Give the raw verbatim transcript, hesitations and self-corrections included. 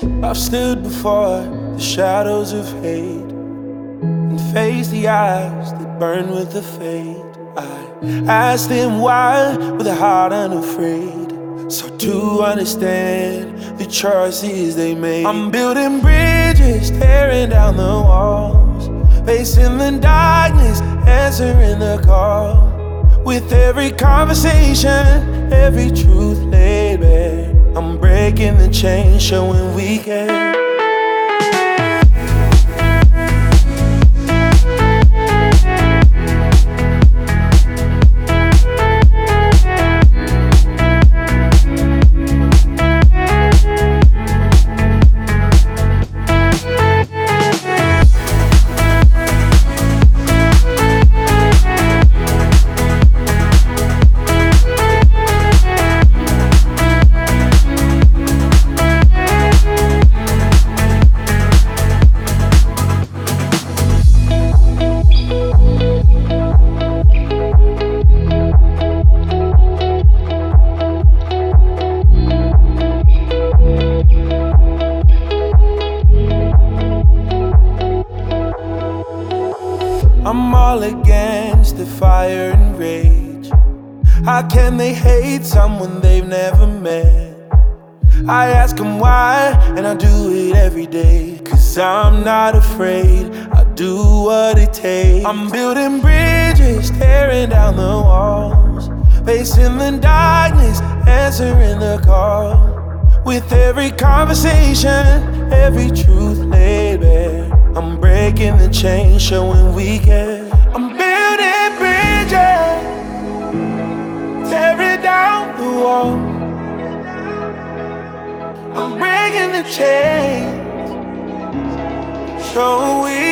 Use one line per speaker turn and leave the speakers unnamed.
I've stood before the shadows of hate and faced the eyes that burn with the fate. I asked them why with a heart unafraid, so to understand the choices they made. I'm building bridges, tearing down the walls, facing the darkness, answering the call. With every conversation, every truth laid bare, I'm breaking the chains, showing we care. I'm all against the fire and rage. How can they hate someone they've never met? I ask them why, and I do it every day. Cause I'm not afraid, I do what it takes. I'm building bridges, tearing down the walls, facing the darkness, answering the call. With every conversation, every truth laid bare, I'm breaking the chains, showing we care. I'm building bridges, tearing down the wall. I'm breaking the chains, showing we